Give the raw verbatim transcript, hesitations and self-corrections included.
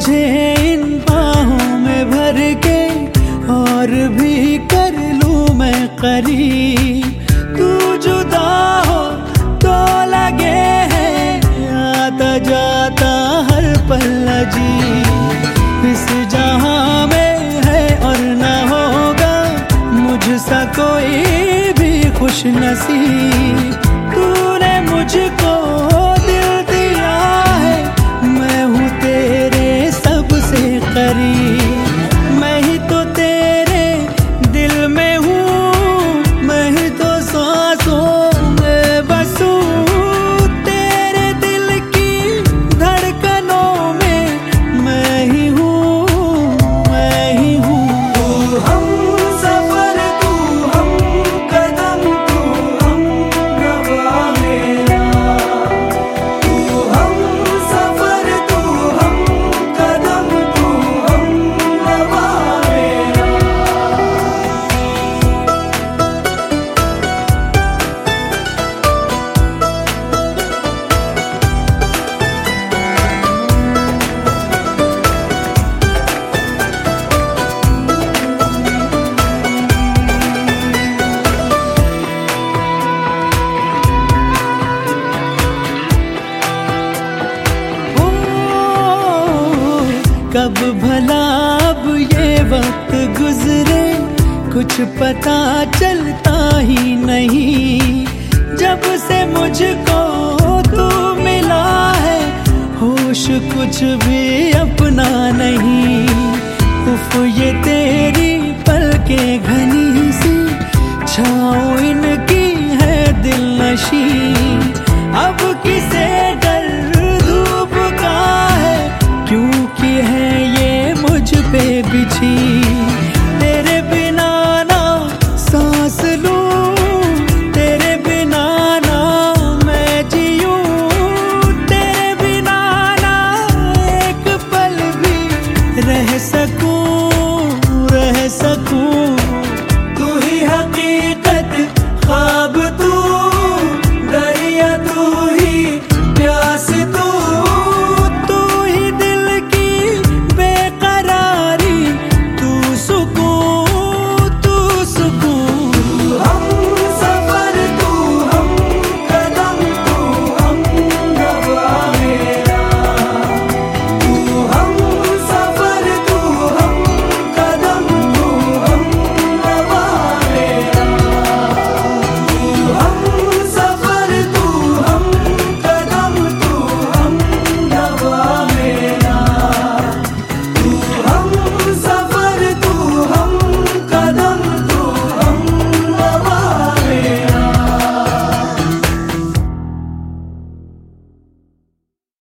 तुझे इन बाहों में भर के और भी कर लूं मैं करीब। तू जुदा हो तो लगे है आता जाता हर पल अजीब। इस जहां में है और न होगा मुझसा कोई भी खुश नसीब। तूने मुझको दिल दिया है, मैं हूँ तेरे सबसे करीब। मैं ही तो तेरे दिल में हूँ, मैं ही तो सांसों में बसूं। तेरे दिल की धड़कनों में मैं ही हूँ, मैं ही हूँ। तू हम सफर, तू हम कदम, तू हम नवा मेरा। तू हम सफर, तू हम कदम, तू हम नवा मेरा। कब भला अब ये वक्त गुजरे कुछ पता चलता ही नहीं। जब से मुझको तू मिला है होश कुछ भी अपना नहीं। उफ ये तेरी पलकें घनी सी छाँव